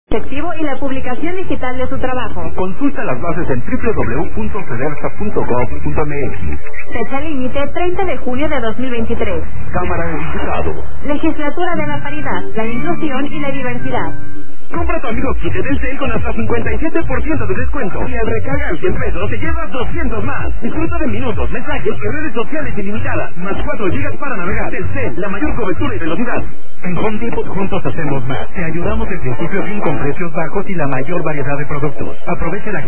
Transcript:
efectivo y la publicación digital de su trabajo. Consulta las bases en www.federsa.gov.mx. Fecha límite 30 de junio de 2023. Cámara de Diputados. Legislatura de la Paridad, la Inclusión y la Diversidad. Compra tu amigo kit de Telcel con hasta 57% de descuento. Y al recargar 100 pesos te llevas 200 más. Disfruta de minutos, mensajes y redes sociales ilimitadas. Más 4 gigas para navegar. Telcel, la mayor cobertura y velocidad. En Home Depot juntos hacemos más. Te ayudamos en principio fin con precios bajos y la mayor variedad de productos. Aprovecha la